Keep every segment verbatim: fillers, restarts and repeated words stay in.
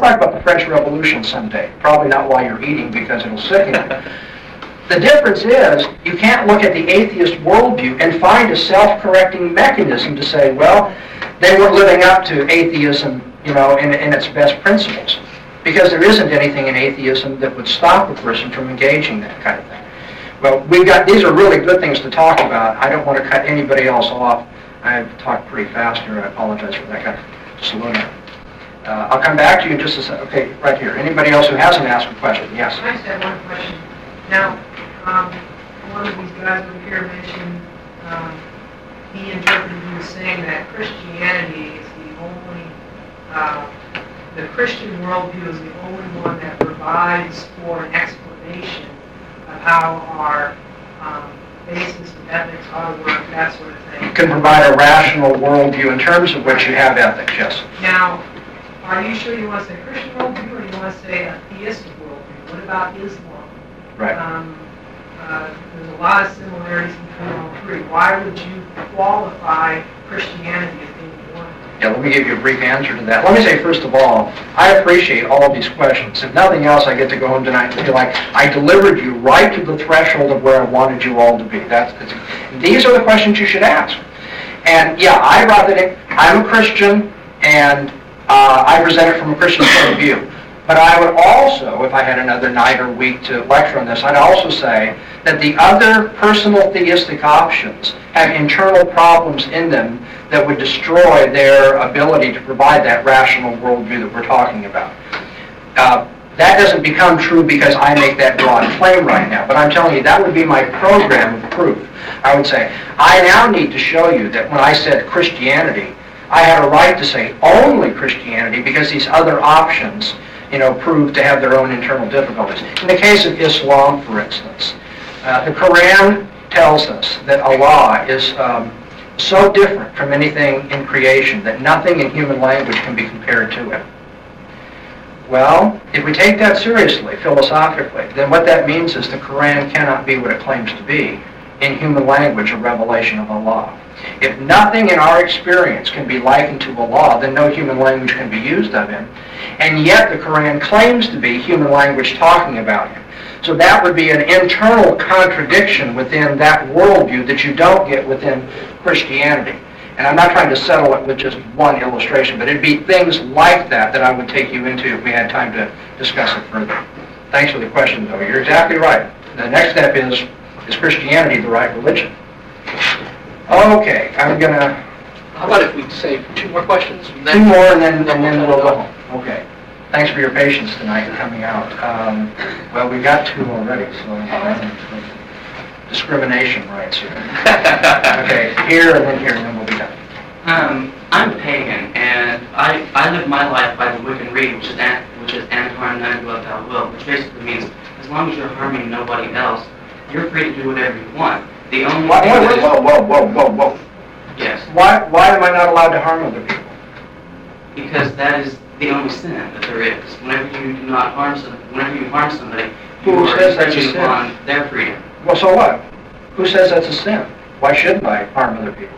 talk about the French Revolution someday. Probably not while you're eating because it'll sicken you. The difference is you can't look at the atheist worldview and find a self-correcting mechanism to say, well, they weren't living up to atheism, you know, in, in its best principles. Because there isn't anything in atheism that would stop a person from engaging that kind of thing. Well, we've got, these are really good things to talk about. I don't want to cut anybody else off. I've talked pretty fast here. I apologize for that kind of slow down. Uh, I'll come back to you in just a second. Okay, right here. Anybody else who hasn't asked a question? Yes? I just have one question. Now, um, one of these guys over here mentioned um, he interpreted you as saying that Christianity is the only, uh, the Christian worldview is the only one that provides for an explanation of how our um, basis of ethics ought to work, that sort of thing. You can provide a rational worldview in terms of which you have ethics, yes. Now, are you sure you want to say Christian worldview or you want to say a theistic worldview? What about Islam? Right. Um, uh, there's a lot of similarities between all three. Why would you qualify Christianity as being one? Yeah, let me give you a brief answer to that. Let me say, first of all, I appreciate all of these questions. If nothing else, I get to go home tonight and feel like I delivered you right to the threshold of where I wanted you all to be. That's, that's These are the questions you should ask. And yeah, I brought that in. I'm a Christian, and uh, I present it from a Christian point of view. But I would also, if I had another night or week to lecture on this, I'd also say that the other personal theistic options have internal problems in them that would destroy their ability to provide that rational worldview that we're talking about. Uh, that doesn't become true because I make that broad claim right now, but I'm telling you that would be my program of proof. I would say, I now need to show you that when I said Christianity, I had a right to say only Christianity because these other options, you know, prove to have their own internal difficulties. In the case of Islam, for instance, uh, the Quran tells us that Allah is um, so different from anything in creation that nothing in human language can be compared to it. Well, if we take that seriously, philosophically, then what that means is the Quran cannot be what it claims to be, in human language, a revelation of Allah. If nothing in our experience can be likened to Allah, then no human language can be used of Him. And yet the Quran claims to be human language talking about Him. So that would be an internal contradiction within that worldview that you don't get within Christianity. And I'm not trying to settle it with just one illustration, but it'd be things like that that I would take you into if we had time to discuss it further. Thanks for the question, though. You're exactly right. The next step is, is Christianity the right religion? Okay, I'm going to... How about if we say two more questions? Two more and then, and then we'll go home. Okay. Thanks for your patience tonight and coming out. Um, well, we got two already, so uh, discrimination rights here. Okay, here and then here, and then we'll be done. Um, I'm a pagan, and I, I live my life by the Wiccan Rede, which is an, which is and harm none, do thou will, which basically means as long as you're harming nobody else, you're free to do whatever you want. The only Whoa, thing whoa, that is, whoa, whoa, whoa, whoa, whoa. Yes. Why, why am I not allowed to harm other people? Because that is the only sin that there is. Whenever you do not harm somebody, whenever you harm somebody, Who you are says that's a infringing sin? upon their freedom. Well, so what? Who says that's a sin? Why shouldn't I harm other people?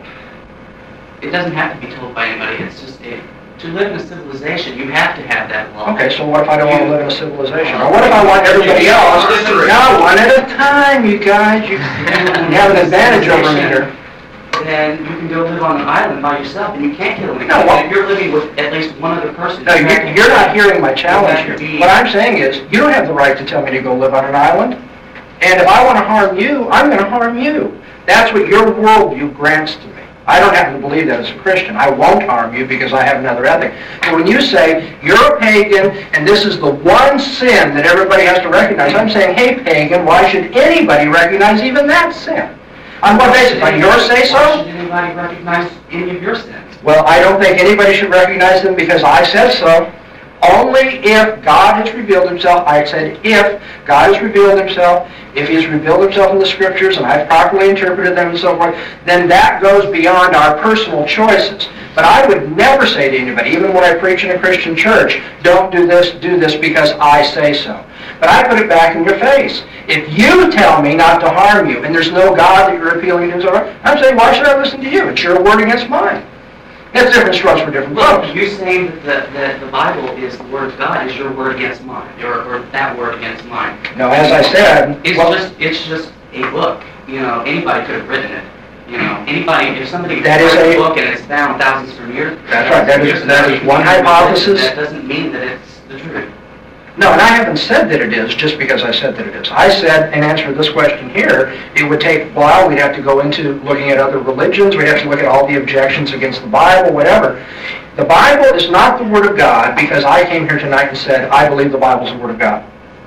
It doesn't have to be told by anybody. It's just a, to live in a civilization, you have to have that law. Okay, so what if I don't want to live in a civilization? Or what if I want everybody else? No, one at a time, you guys. You, you have an advantage over me here. Then you can go live on an island by yourself, and you can't kill anybody. No, well, if you're living with at least one other person. No, you have you're, to- you're not hearing my challenge you have to here. be- What I'm saying is, you don't have the right to tell me to go live on an island. And if I want to harm you, I'm going to harm you. That's what your worldview grants to me. I don't happen to believe that as a Christian. I won't harm you because I have another ethic. But when you say, you're a pagan, and this is the one sin that everybody has to recognize, I'm saying, hey, pagan, why should anybody recognize even that sin? On what basis? On your say-so? Why should anybody recognize any of your sins? Well, I don't think anybody should recognize them because I said so. Only if God has revealed Himself, I said if God has revealed Himself, if He has revealed Himself in the Scriptures and I've properly interpreted them and so forth, then that goes beyond our personal choices. But I would never say to anybody, even when I preach in a Christian church, don't do this, do this because I say so. But I put it back in your face. If you tell me not to harm you and there's no God that you're appealing to, I'm saying, why should I listen to you? It's your word against mine. It's different strokes for different Well, folks. you're saying that the, that the Bible is the Word of God, is your word against mine, or, or that word against mine. No, as I said, It's well, just, it's just a book. You know, anybody could have written it. You know, anybody, if somebody That is writes a- a book and it's found thousands from years. That's right, that is- years from that now, is you one can- hypothesis. That doesn't mean that it's the truth. no, and I haven't said that it is just because I said that it is. I said, in answer to this question here, it would take a while. We'd have to go into looking at other religions. We'd have to look at all the objections against the Bible, whatever. The Bible is not the Word of God because I came here tonight and said, I believe the Bible is the Word of God.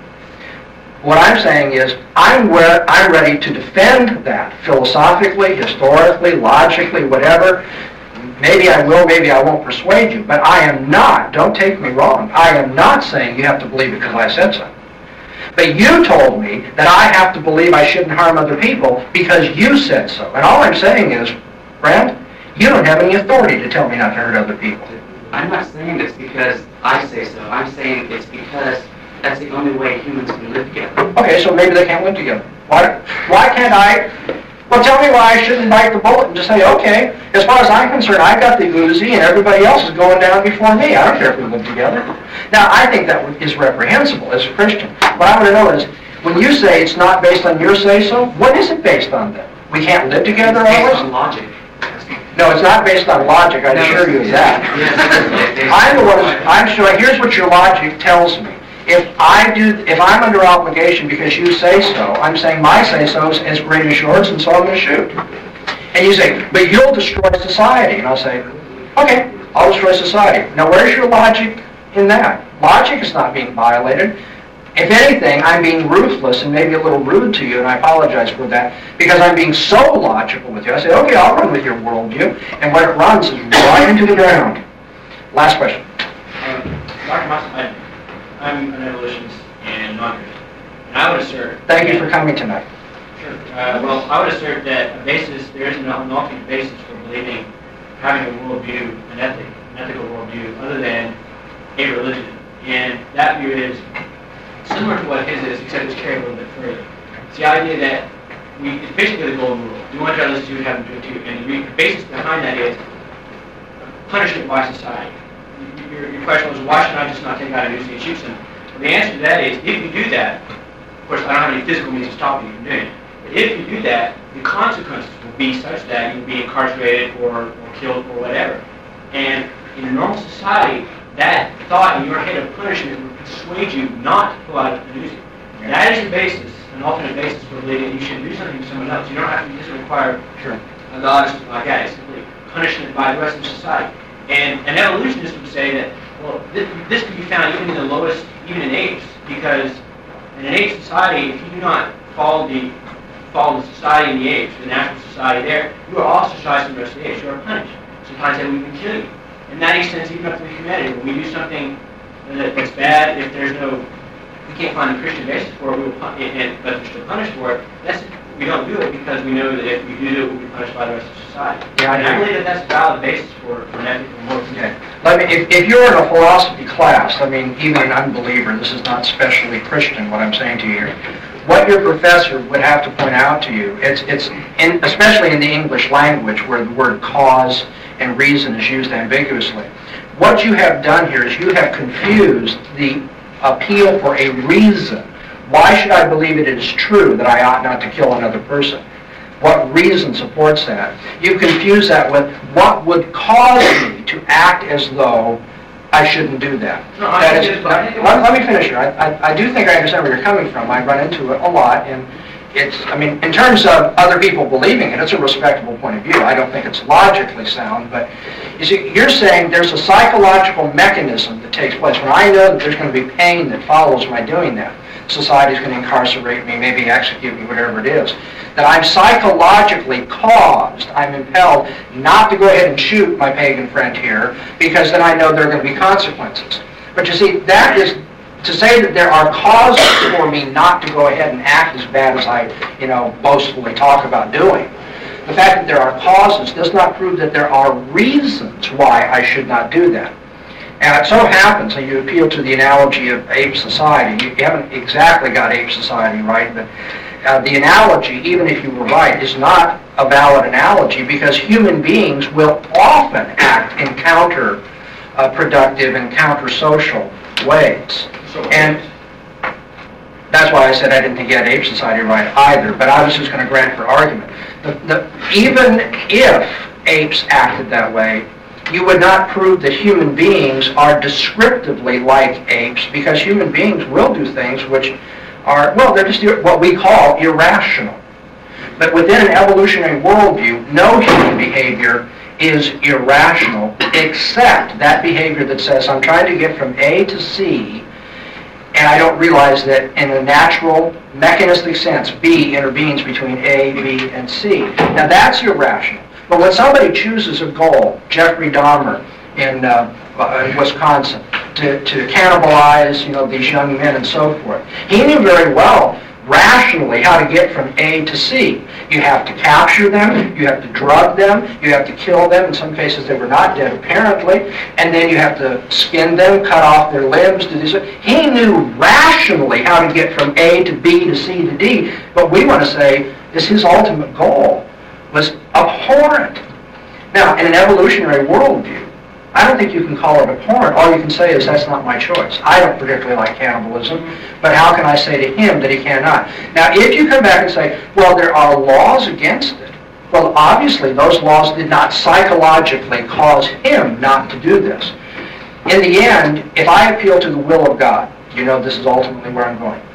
What I'm saying is, I'm where I'm ready to defend that philosophically, historically, logically, whatever. Maybe I will, maybe I won't persuade you, but I am not, don't take me wrong, I am not saying you have to believe it because I said so. But you told me that I have to believe I shouldn't harm other people because you said so. And all I'm saying is, friend, you don't have any authority to tell me not to hurt other people. I'm not saying it's because I say so. I'm saying it's because that's the only way humans can live together. Okay, so maybe they can't live together. Why, why can't I, well, tell me why I shouldn't bite the bullet and just say, okay, as far as I'm concerned, I got the Uzi and everybody else is going down before me. I don't care if we live together. Now, I think that is reprehensible as a Christian. What I want to know is, when you say it's not based on your say-so, what is it based on then? We can't live together It's based always? on logic. No, it's not based on logic, I No, assure you of it's- that. yes, it's based I'm the on one, logic. I'm sure, here's what your logic tells me. If I do, if I'm under obligation because you say so, I'm saying my say-so is as great as yours, and so I'm going to shoot. And you say, but you'll destroy society. And I'll say, okay, I'll destroy society. Now, where's your logic in that? Logic is not being violated. If anything, I'm being ruthless and maybe a little rude to you, and I apologize for that, because I'm being so logical with you. I say, okay, I'll run with your worldview, and where it runs is right into the ground. Last question. Um, Doctor Moss, I, I'm an evolutionist and non-Christian, and I would assert... Thank you that- for coming tonight. Sure. Uh, well, I would assert that a basis, there is an alternate basis for believing, having a worldview, an ethic, an ethical worldview, other than a religion. And that view is similar to what his is, except it's carried a little bit further. It's the idea that we, it's basically the golden rule. Do unto others as you would have them do it to you. And the, re- the basis behind that is punishment by society. Your, your question was, why should I just not take out a noose and shoot them? Well, the answer to that is, if you do that, of course, I don't have any physical means of stopping you from doing it, but if you do that, the consequences will be such that you'll be incarcerated or, or killed or whatever. And in a normal society, that thought in your head of punishment will persuade you not to pull out a noose. That is the basis, an alternate basis for believing you should do something to someone else. You don't have to just require Sure. a God or something like that. It's simply punishment by the rest of society. And an evolutionist would say that, well, this, this can be found even in the lowest, even in apes, because in an ape society, if you do not follow the follow the society in the apes, the natural society there, you are ostracized from the rest of the apes. You are punished. Sometimes they will even kill you. And that extends even up to humanity. When we do something that, that's bad, if there's no, we can't find a Christian basis for it, we will, pun- and, and, but we're still punished for it. That's we don't do it because we know that if we do it, we'll be punished by the rest of society. Yeah, I and I agree. believe that that's a valid basis for, for an ethical moral. Okay. Let me, if, if you're in a philosophy class, I mean, even an unbeliever, this is not specially Christian, what I'm saying to you here. What your professor would have to point out to you, it's, it's in, especially in the English language where the word cause and reason is used ambiguously. What you have done here is you have confused the appeal for a reason. Why should I believe it is true that I ought not to kill another person? What reason supports that? You confuse that with what would cause me to act as though I shouldn't do that. No, I That think is- it's fine. let, let me finish here. I, I, I do think I understand where you're coming from. I run into it a lot, and it's, I mean, in terms of other people believing it, it's a respectable point of view. I don't think it's logically sound, but you see, you're saying there's a psychological mechanism that takes place. When I know that there's going to be pain that follows my doing that, society's going to incarcerate me, maybe execute me, whatever it is, that I'm psychologically caused, I'm impelled not to go ahead and shoot my pagan friend here, because then I know there are going to be consequences. But you see, that is, to say that there are causes for me not to go ahead and act as bad as I, you know, boastfully talk about doing. The fact that there are causes does not prove that there are reasons why I should not do that. And it so happens, and you appeal to the analogy of ape society. You haven't exactly got ape society right, but uh, the analogy, even if you were right, is not a valid analogy because human beings will often act in counter-productive and counter-social ways. And that's why I said I didn't think you had Ape Society right either, but I was just going to grant for argument. The, the, even if apes acted that way, you would not prove that human beings are descriptively like apes because human beings will do things which are, well, they're just what we call irrational. But within an evolutionary worldview, no human behavior is irrational except that behavior that says, I'm trying to get from A to C, and I don't realize that in a natural, mechanistic sense, B intervenes between A, B, and C. Now that's irrational. But when somebody chooses a goal, Jeffrey Dahmer in, uh, in Wisconsin, to, to cannibalize, you know, these young men and so forth, he knew very well, rationally, how to get from A to C. You have to capture them, you have to drug them, you have to kill them. In some cases they were not dead apparently, and then you have to skin them, cut off their limbs, do these. He knew rationally how to get from A to B to C to D, but we want to say is his ultimate goal was abhorrent. Now, in an evolutionary worldview, I don't think you can call it abhorrent. All you can say is that's not my choice. I don't particularly like cannibalism, but how can I say to him that he cannot? Now, if you come back and say, well, there are laws against it, well, obviously those laws did not psychologically cause him not to do this. In the end, if I appeal to the will of God, you know this is ultimately where I'm going.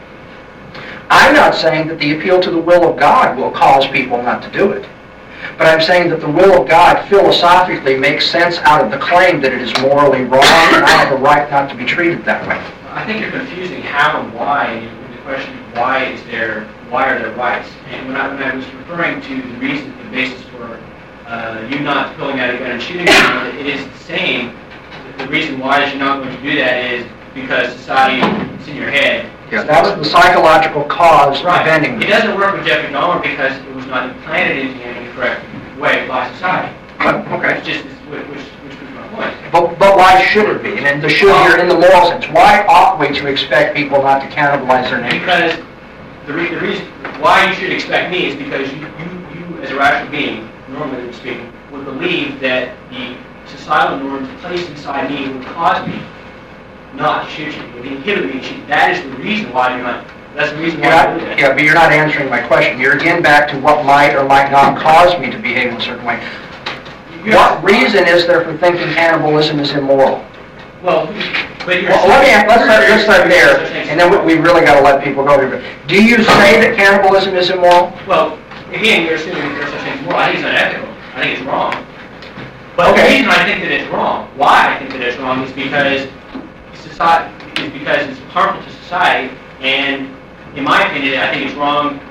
I'm not saying that the appeal to the will of God will cause people not to do it. But I'm saying that the will of God philosophically makes sense out of the claim that it is morally wrong and I have a right not to be treated that way. I think you're confusing how and why in the question of why is there, why are there rights? And when I, when I was referring to the reason, the basis for uh, you not pulling out a gun and shooting someone, it is saying that the reason why is you're not going to do that is because society is in your head. Yeah, that was the psychological cause right. preventing It this. doesn't work with Jeffrey Dahmer because it was not implanted into him in the correct way by society. But, okay. It's just, which, which, which was my point. But, but why should it be? And in the should here in the moral sense, why ought we to expect people not to cannibalize their neighbors? Because the, re- the reason why you should expect me is because you, you, you as a rational being, normally speaking, would believe that the societal norms placed inside me would cause me not to shoot you, would inhibit me to shoot. That is the reason why you're not. That's the reason why You're I not, do that. yeah, but you're not answering my question. You're again back to what might or might not cause me to behave in a certain way. You're What not- reason is there for thinking cannibalism is immoral? Well, but you're Well, let me, saying- let's start, let's start there, Such things- and then we we really got to let people go here. Do you say that cannibalism is immoral? Well, again, you're assuming that there's such things moral. I think it's unethical. I think it's wrong. But Okay. the reason I think that it's wrong, why I think that it's wrong, is because society is because it's harmful to society, and in my opinion, I think it's wrong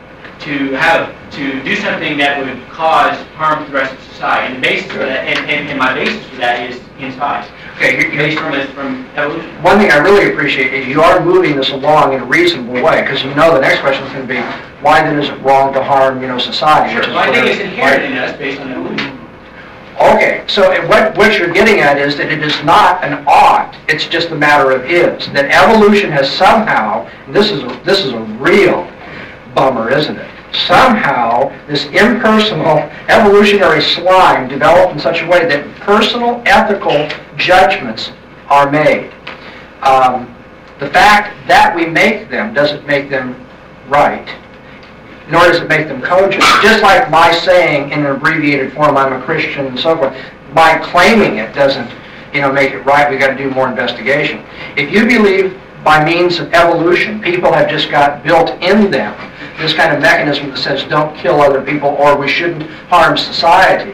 to have to do something that would cause harm to the rest of society. And the basis for that, and, and, and my basis for that is inside. Okay, you're, Based you're, from from evolution. one thing I really appreciate is you are moving this along in a reasonable way, because you know the next question is going to be, why then is it wrong to harm, you know, society? Sure. which is Well, I think where- it's inherent in us based on evolution. Okay, so what, what you're getting at is that it is not an ought, it's just a matter of is. That evolution has somehow, and this is a, this is a real bummer, isn't it? Somehow, this impersonal evolutionary slime developed in such a way that personal ethical judgments are made. Um, the fact that we make them doesn't make them right, nor does it make them cogent. Just like my saying in an abbreviated form, I'm a Christian and so forth, my claiming it doesn't, you know, make it right. We've got to do more investigation. If you believe by means of evolution, people have just got built in them this kind of mechanism that says don't kill other people or we shouldn't harm society,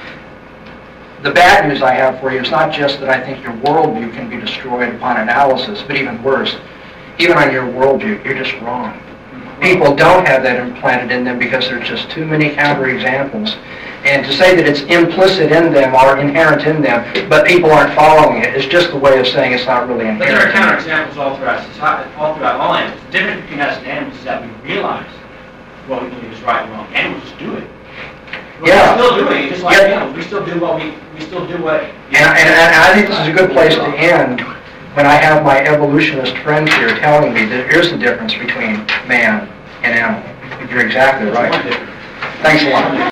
the bad news I have for you is not just that I think your worldview can be destroyed upon analysis, but even worse, even on your worldview, you're just wrong. People don't have that implanted in them because there's just too many counterexamples. And to say that it's implicit in them or inherent in them, but people aren't following it, is just a way of saying it's not really But there are inherent. counterexamples all throughout society, all throughout all animals. The difference between us and animals is that we realize what we believe is right and wrong. Animals just do it. But Yeah. We're still doing it, just like Yeah. animals. We still do what we, we still do what... And, and, and I think this is a good place to end when I have my evolutionist friend here telling me that here's the difference between man and animal. You're exactly It's right. more different. Thanks a lot.